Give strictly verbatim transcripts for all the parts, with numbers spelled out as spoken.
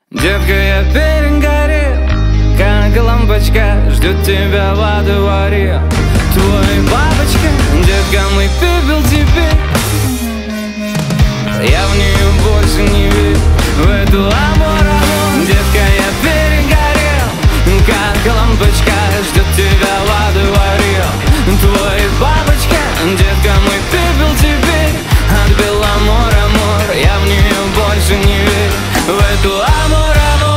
Детка, я перегорел, как лампочка ждет тебя во дворе. Твой бабочка, детка, мой пепел теперь. Я в нее больше не верю, в эту амор-амор. Детка, я перегорел, как лампочка ждет тебя во дворе. Твой бабочка, детка, мой пепел теперь. Отбил амор-амор, я в нее больше не верю, в эту амор-амор.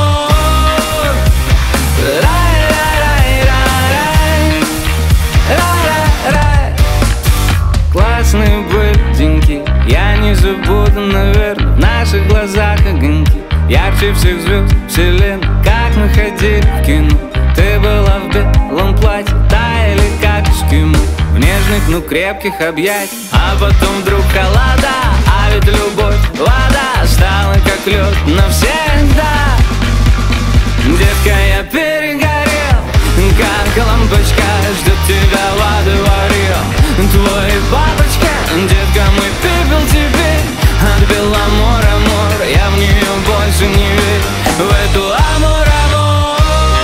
Классные были деньки, я не забуду, наверное. В наших глазах огоньки ярче всех звезд вселенной. Как мы ходили в кино, ты была в белом платье, таяли как эскимо в нежных, но крепких объятиях. А потом вдруг холода, а ведь любовь вода стала как лед навсегда. Детка, я перегорел, как лампочка ждет тебя во дворе. Твой бабочка, детка, мой пепел теперь. Отбил амор-амор, я в нее больше не верю, в эту амор-амор.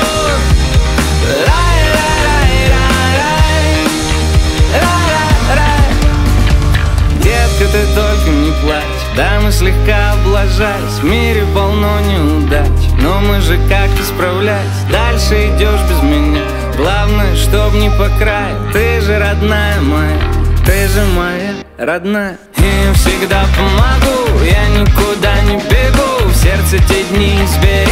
Детка, ты только не плачь, да мы слегка облажались. В мире полно неудач, но мы же как-то справлялись. Дальше идешь без меня, главное, чтоб не по краю. Ты же родная моя, ты же моя родная. И всегда помогу, я никуда не бегу. В сердце те дни сберегу.